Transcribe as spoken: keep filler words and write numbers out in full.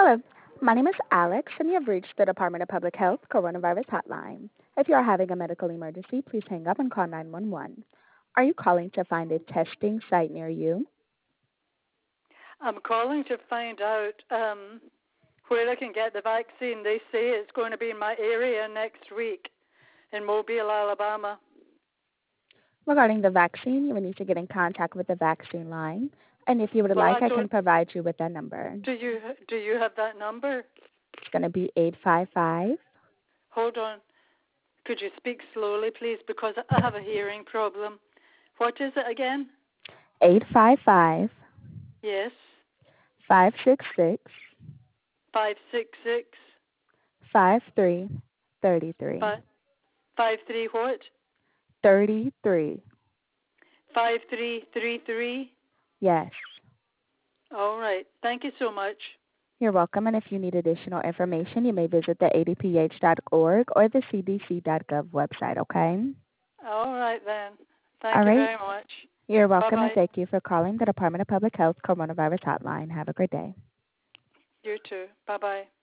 Sure. My name is Alex, and you have reached the Department of Public Health Coronavirus Hotline. If you are having a medical emergency, please hang up and call nine one one. Are you calling to find a testing site near you? I'm calling to find out um, where I can get the vaccine. They say it's going to be in my area next week in Mobile, Alabama. Regarding the vaccine, you will need to get in contact with the vaccine line. And if you would Well, I like, I can don't. provide you with that number. Do you do you have that number? It's going to be eight five five. Hold on. Could you speak slowly, please? Because I have a hearing problem. What is it again? eight five five, Yes. five six six, Five six six. five three three three. Five five three what? thirty-three. Five three three three. Yes. All right. Thank you so much. You're welcome, and if you need additional information, you may visit the A D P H dot org or the C D C dot gov website, okay? All right, then. Thank All you right. very much. You're welcome, and Bye-bye. thank you for calling the Department of Public Health Coronavirus Hotline. Have a great day. You too. Bye-bye.